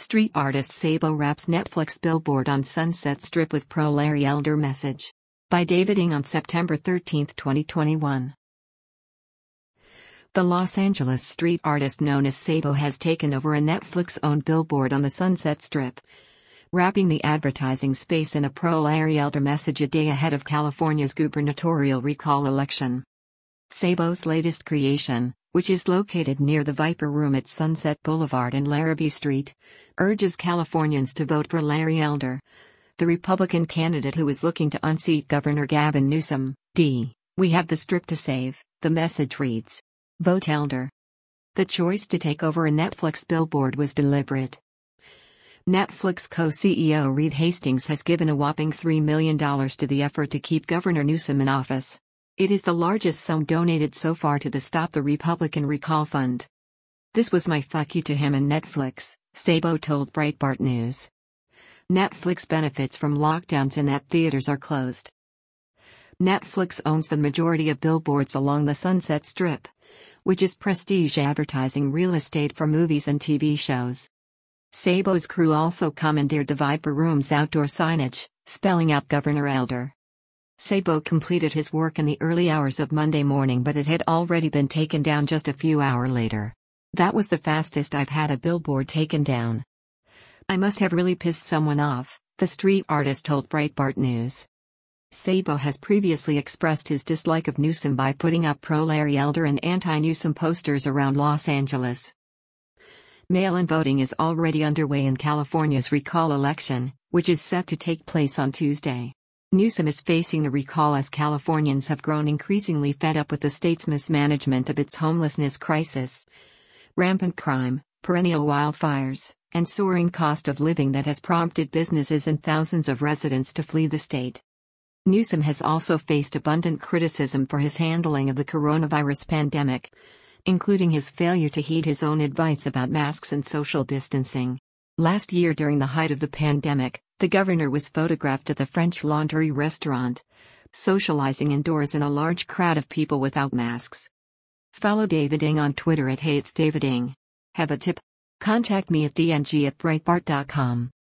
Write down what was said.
Street artist Sabo wraps Netflix billboard on Sunset Strip with pro-Larry Elder message. By David Ng on September 13, 2021. The Los Angeles street artist known as Sabo has taken over a Netflix-owned billboard on the Sunset Strip, wrapping the advertising space in a pro-Larry Elder message a day ahead of California's gubernatorial recall election. Sabo's latest creation, which is located near the Viper Room at Sunset Boulevard and Larrabee Street, urges Californians to vote for Larry Elder, the Republican candidate who is looking to unseat Governor Gavin Newsom. We have the Strip to save, the message reads. Vote Elder. The choice to take over a Netflix billboard was deliberate. Netflix co-CEO Reed Hastings has given a whopping $3 million to the effort to keep Governor Newsom in office. It is the largest sum donated so far to the Stop the Republican Recall Fund. This was my fuck you to him and Netflix, Sabo told Breitbart News. Netflix benefits from lockdowns and that theaters are closed. Netflix owns the majority of billboards along the Sunset Strip, which is prestige advertising real estate for movies and TV shows. Sabo's crew also commandeered the Viper Room's outdoor signage, spelling out Governor Elder. Sabo completed his work in the early hours of Monday morning, but it had already been taken down just a few hours later. That was the fastest I've had a billboard taken down. I must have really pissed someone off, the street artist told Breitbart News. Sabo has previously expressed his dislike of Newsom by putting up pro-Larry Elder and anti-Newsom posters around Los Angeles. Mail-in voting is already underway in California's recall election, which is set to take place on Tuesday. Newsom is facing the recall as Californians have grown increasingly fed up with the state's mismanagement of its homelessness crisis, rampant crime, perennial wildfires, and soaring cost of living that has prompted businesses and thousands of residents to flee the state. Newsom has also faced abundant criticism for his handling of the coronavirus pandemic, including his failure to heed his own advice about masks and social distancing. Last year, during the height of the pandemic, the governor was photographed at the French Laundry restaurant, socializing indoors in a large crowd of people without masks. Follow David Ng on Twitter at @HeyIt'sDavidNg. Have a tip? Contact me at dng@breitbart.com.